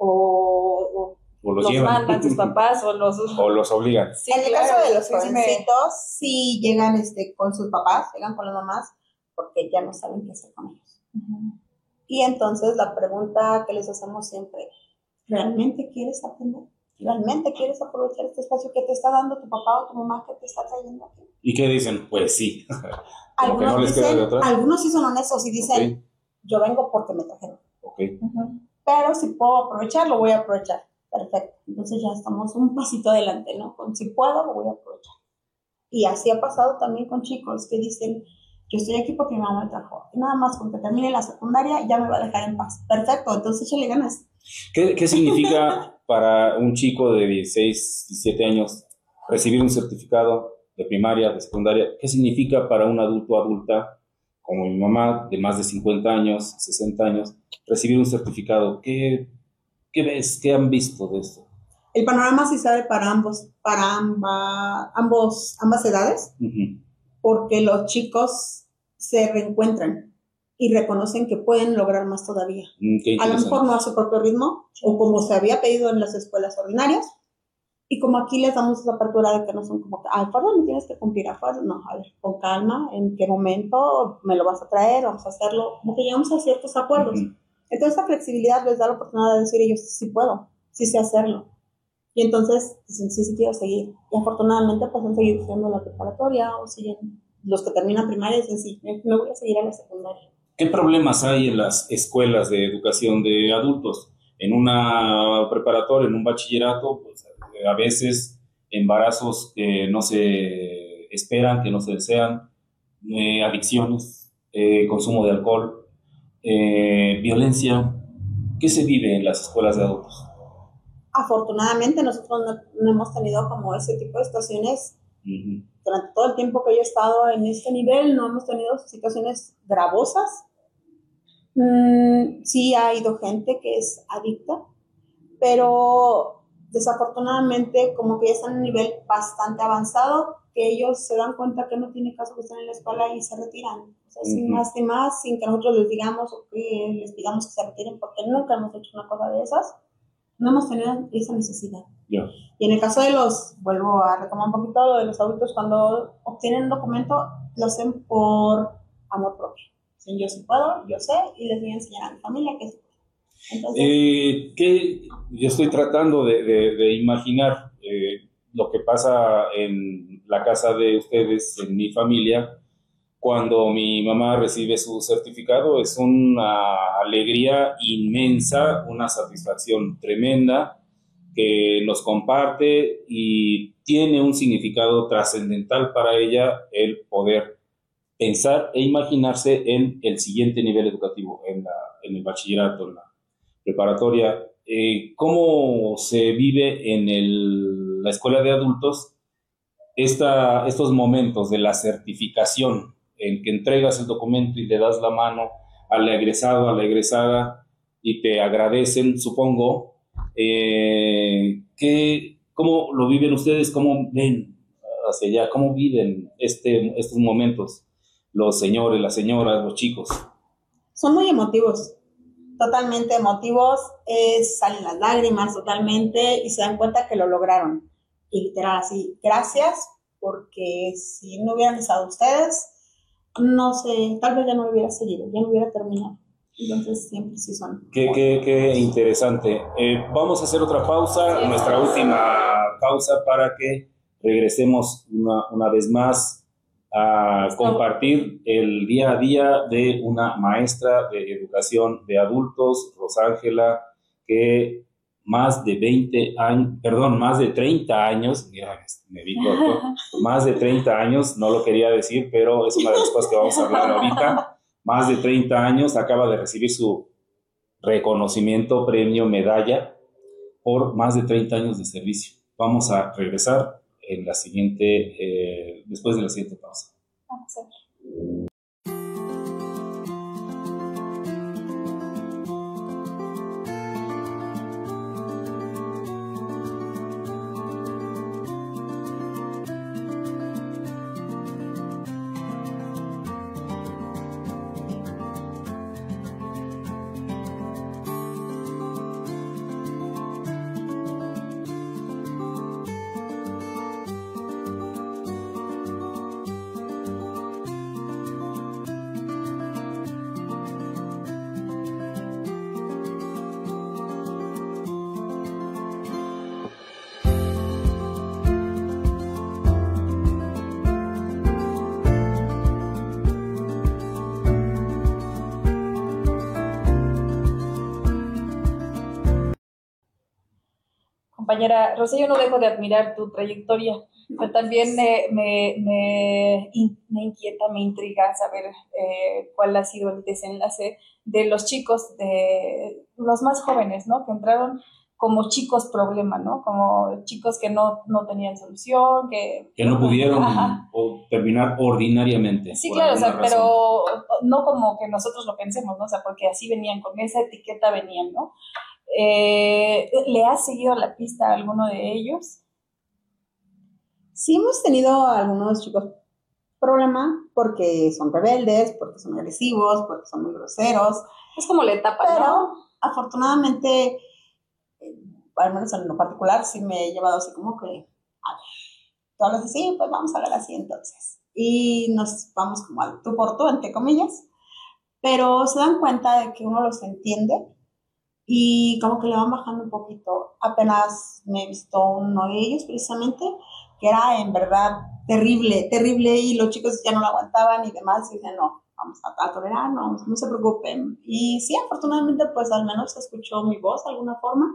o, o, o los, los llevan. mandan sus papás o los... o los obligan. Sí, en el claro, caso de los jovencitos, sí llegan este, con sus papás, llegan con las mamás, porque ya no saben qué hacer con ellos. Uh-huh. Y entonces la pregunta que les hacemos siempre: ¿realmente quieres aprender? ¿Realmente quieres aprovechar este espacio que te está dando tu papá o tu mamá, que te está trayendo aquí? ¿Y qué dicen? Pues sí. Algunos, no les dicen, queda de otra. Algunos sí son honestos y dicen, okay, yo vengo porque me trajeron. Okay. Uh-huh. Pero si puedo aprovechar, lo voy a aprovechar. Perfecto. Entonces ya estamos un pasito adelante, ¿no? Con si puedo, lo voy a aprovechar. Y así ha pasado también con chicos que dicen, yo estoy aquí porque mi mamá me trajo. Y nada más con que termine la secundaria ya me va a dejar en paz. Perfecto, entonces échale ganas. ¿Qué, qué significa para un chico de dieciséis, diecisiete años recibir un certificado de primaria, de secundaria? ¿Qué significa para un adulto o adulta, como mi mamá, de más de cincuenta años, sesenta años, recibir un certificado? ¿Qué, qué ves? ¿Qué han visto de esto? El panorama sí sabe para ambos, para amba, ambos, ambas edades, uh-huh, porque los chicos se reencuentran y reconocen que pueden lograr más todavía. Mm, a lo mejor no a su propio ritmo, o como se había pedido en las escuelas ordinarias, y como aquí les damos esa apertura de que no son como, ay, perdón, no tienes que cumplir a fuerza. No, a ver, con calma, en qué momento me lo vas a traer, vamos a hacerlo, como que llegamos a ciertos acuerdos. Uh-huh. Entonces, esa flexibilidad les da la oportunidad de decir ellos, sí puedo, sí sé hacerlo. Y entonces dicen, sí, sí quiero seguir. Y afortunadamente, pues han seguido estudiando la preparatoria o siguen los que terminan primaria dicen, sí, me, me voy a seguir a la secundaria. ¿Qué problemas hay en las escuelas de educación de adultos? En una preparatoria, en un bachillerato, pues a veces embarazos que no se esperan, que no se desean, eh, adicciones, eh, consumo de alcohol, eh, violencia. ¿Qué se vive en las escuelas de adultos? Afortunadamente nosotros no, no hemos tenido como ese tipo de situaciones. Uh-huh. Durante todo el tiempo que yo he estado en este nivel no hemos tenido situaciones gravosas. Mm, sí ha habido gente que es adicta, pero desafortunadamente como que ya están en un nivel bastante avanzado, que ellos se dan cuenta que no tiene caso que estén en la escuela y se retiran. O sea, uh-huh. sin más y más, sin que nosotros les digamos o que les digamos que se retiren, porque nunca hemos hecho una cosa de esas. No hemos tenido esa necesidad. Yeah. Y en el caso de los, vuelvo a retomar un poquito lo de los adultos, cuando obtienen un documento, lo hacen por amor propio. Sí, yo sí puedo, yo sé, y les voy a enseñar a mi familia que sí puedo. Entonces, eh, ¿qué? Yo estoy tratando de, de, de imaginar eh, lo que pasa en la casa de ustedes, en mi familia, cuando mi mamá recibe su certificado. Es una alegría inmensa, una satisfacción tremenda que nos comparte y tiene un significado trascendental para ella el poder pensar e imaginarse en el siguiente nivel educativo, en, la, en el bachillerato, en la preparatoria. Eh, ¿Cómo se vive en el, la escuela de adultos esta, estos momentos de la certificación, en que entregas el documento y le das la mano al egresado, a la egresada, y te agradecen, supongo? Eh, ¿qué, ¿Cómo lo viven ustedes? ¿Cómo ven hacia allá? ¿Cómo viven este, estos momentos los señores, las señoras, los chicos? Son muy emotivos, totalmente emotivos. Eh, salen las lágrimas totalmente y se dan cuenta que lo lograron. Y literal así, gracias, porque si no hubieran estado ustedes, no sé, tal vez ya no lo hubiera seguido, ya no hubiera terminado. Entonces siempre sí son. Qué, qué, qué interesante. Eh, vamos a hacer otra pausa, sí, nuestra última pausa, para que regresemos una, una vez más a compartir el día a día de una maestra de educación de adultos, Rosángela, que más de veinte años, perdón, más de treinta años, ya me vi corto, más de treinta años, no lo quería decir, pero es una de las cosas que vamos a hablar ahorita. Más de treinta años, acaba de recibir su reconocimiento, premio, medalla, por más de treinta años de servicio. Vamos a regresar en la siguiente, eh, después de la siguiente pausa. Vamos a ver. Compañera Rosa, yo no dejo de admirar tu trayectoria, pero también me, me, me, me inquieta, me intriga saber eh, cuál ha sido el desenlace de los chicos, de los más jóvenes, ¿no? Que entraron como chicos problema, ¿no? Como chicos que no, no tenían solución, que... Que no pudieron o terminar ordinariamente. Sí, claro, o sea, pero no como que nosotros lo pensemos, ¿no? O sea, porque así venían, con esa etiqueta venían, ¿no? Eh, ¿Le has seguido la pista a alguno de ellos? Sí, hemos tenido algunos chicos problema porque son rebeldes, porque son agresivos, porque son muy groseros. Es como la etapa, pero ¿no? Afortunadamente, eh, al menos en lo particular, sí me he llevado así como que, a ver, tú hablas así, pues vamos a hablar así entonces. Y nos vamos como al tú por tú, entre comillas, pero se dan cuenta de que uno los entiende. Y como que le van bajando un poquito. Apenas me he visto uno de ellos, precisamente, que era en verdad terrible, terrible, y los chicos ya no lo aguantaban y demás, y decían, no, vamos a, a tolerar, no, no se preocupen. Y sí, afortunadamente, pues al menos se escuchó mi voz de alguna forma,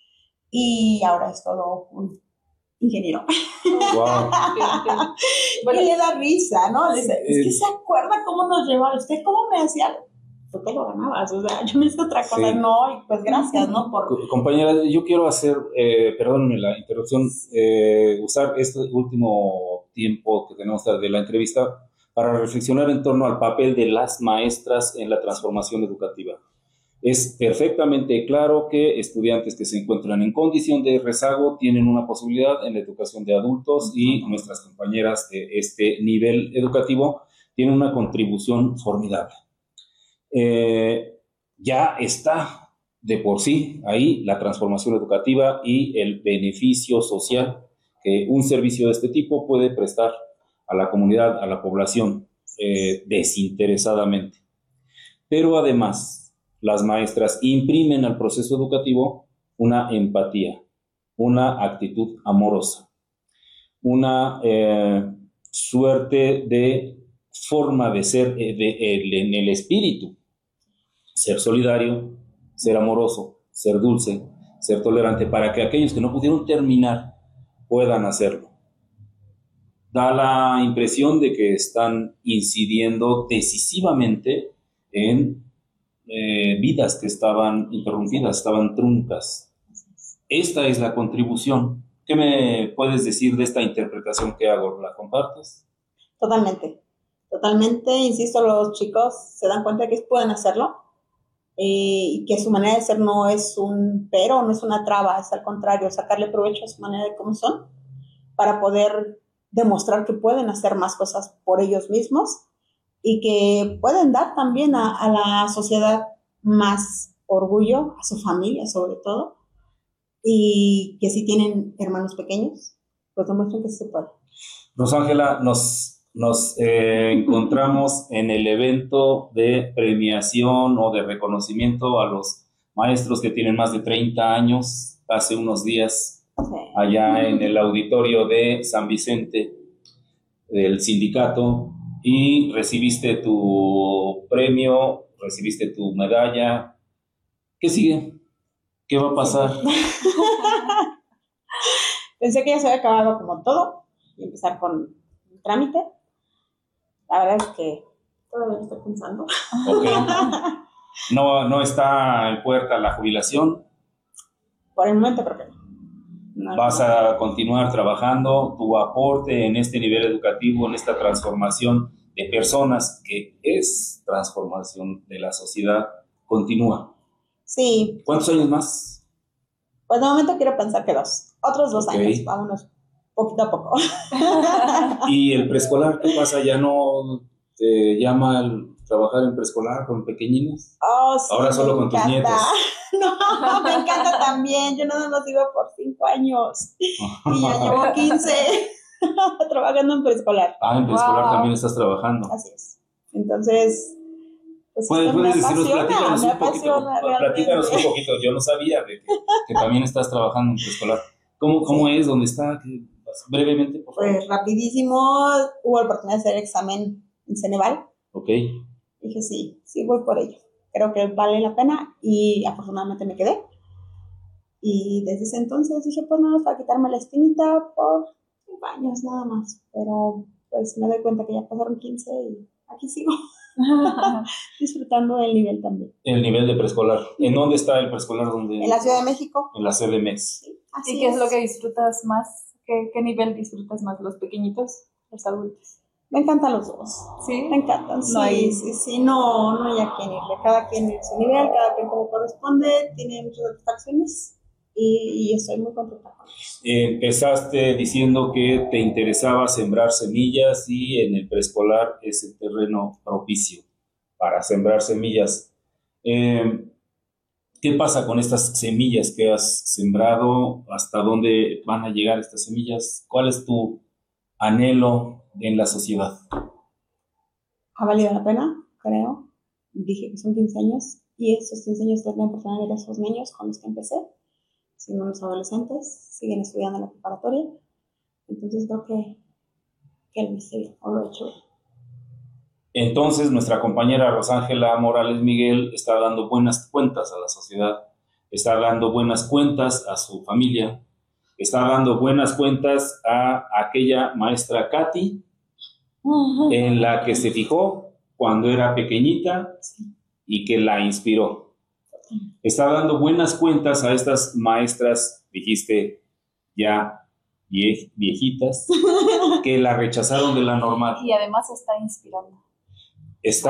y ahora es todo un ingeniero. Wow. Bueno, y le da risa, ¿no? Le dice, es que se acuerda cómo nos llevaba, usted cómo me hacía, tú te lo ganabas, o sea, yo me hice otra cosa, sí. No, y pues gracias, ¿no? Por... Compañera, yo quiero hacer, eh, perdónenme la interrupción, eh, usar este último tiempo que tenemos de la entrevista para reflexionar en torno al papel de las maestras en la transformación educativa. Es perfectamente claro que estudiantes que se encuentran en condición de rezago tienen una posibilidad en la educación de adultos, y nuestras compañeras de este nivel educativo tienen una contribución formidable. Eh, ya está de por sí ahí la transformación educativa y el beneficio social que un servicio de este tipo puede prestar a la comunidad, a la población, eh, desinteresadamente. Pero además, las maestras imprimen al proceso educativo una empatía, una actitud amorosa, una eh, suerte de forma de ser eh, de, de, en el espíritu. Ser solidario, ser amoroso, ser dulce, ser tolerante, para que aquellos que no pudieron terminar puedan hacerlo. Da la impresión de que están incidiendo decisivamente en eh, vidas que estaban interrumpidas, estaban truncas. Esta es la contribución. ¿Qué me puedes decir de esta interpretación que hago? ¿La compartes? Totalmente, totalmente, insisto, los chicos se dan cuenta que pueden hacerlo. Eh, y que su manera de ser no es un pero, no es una traba, es al contrario, sacarle provecho a su manera de cómo son, para poder demostrar que pueden hacer más cosas por ellos mismos y que pueden dar también a, a la sociedad más orgullo, a su familia sobre todo, y que si tienen hermanos pequeños, pues demuestren que se puede. Rosángela, nos... Nos eh, encontramos en el evento de premiación o de reconocimiento a los maestros que tienen más de treinta años, hace unos días, allá en el auditorio de San Vicente, del sindicato, y recibiste tu premio, recibiste tu medalla. ¿Qué sigue? ¿Qué va a pasar? Pensé que ya se había acabado como todo y empezar con el trámite. La verdad es que todavía lo estoy pensando. Okay. No, no está en puerta la jubilación. Por el momento creo que no. No, Vas no. a continuar trabajando. Tu aporte en este nivel educativo, en esta transformación de personas, que es transformación de la sociedad, continúa. Sí. ¿Cuántos años más? Pues de momento quiero pensar que dos. Otros dos Okay. años, vámonos. Poquito a poco. ¿Y el preescolar qué pasa? ¿Ya no te llama el trabajar en preescolar con pequeñinos? Oh, sí, ahora solo con tus nietos. No, me encanta también. Yo nada más iba por cinco años y ya llevo quince trabajando en preescolar. Ah, en preescolar Wow. También estás trabajando. Así es. Entonces, pues ¿Puedes, me puedes decirnos, apasiona, platícanos me un poquito, apasiona platícanos un realmente. poquito. Yo no sabía de que, que también estás trabajando en preescolar. ¿Cómo, cómo es? ¿Dónde está? ¿Qué? Brevemente, por favor. Pues rapidísimo, hubo la oportunidad de hacer examen en Ceneval. Ok. Dije, sí, sí voy por ello. Creo que vale la pena y afortunadamente me quedé. Y desde ese entonces dije, pues nada, para quitarme la espinita por cinco años nada más. Pero pues me doy cuenta que ya pasaron quince y aquí sigo. Disfrutando del nivel también. El nivel de preescolar. ¿En dónde está el preescolar? ¿Dónde? En la Ciudad de México. En la C D M X. Sí, así ¿Y qué es. es lo que disfrutas más? ¿Qué, qué nivel disfrutas más? ¿Los pequeñitos? ¿Los adultos? Me encantan los dos. ¿Sí? Me encantan, sí, No hay... sí, sí, no, no hay a quien irle. Cada quien en su nivel, cada quien como corresponde, tiene muchas satisfacciones y, y estoy muy contenta con eso. Eh, empezaste diciendo que te interesaba sembrar semillas y en el preescolar es el terreno propicio para sembrar semillas. Eh, ¿Qué pasa con estas semillas que has sembrado? ¿Hasta dónde van a llegar estas semillas? ¿Cuál es tu anhelo en la sociedad? Ha valido la pena, creo. Dije que son quince años y esos quince años tuve la oportunidad de ver a esos niños con los que empecé, siendo unos adolescentes, siguen estudiando en la preparatoria. Entonces creo que, que el misterio, o lo hecho. Entonces, nuestra compañera Rosángela Morales Miguel está dando buenas cuentas a la sociedad, está dando buenas cuentas a su familia, está dando buenas cuentas a aquella maestra Katy, en la que se fijó cuando era pequeñita y que la inspiró. Está dando buenas cuentas a estas maestras, dijiste, ya vie- viejitas, que la rechazaron de la normal. Y además está inspirando. Está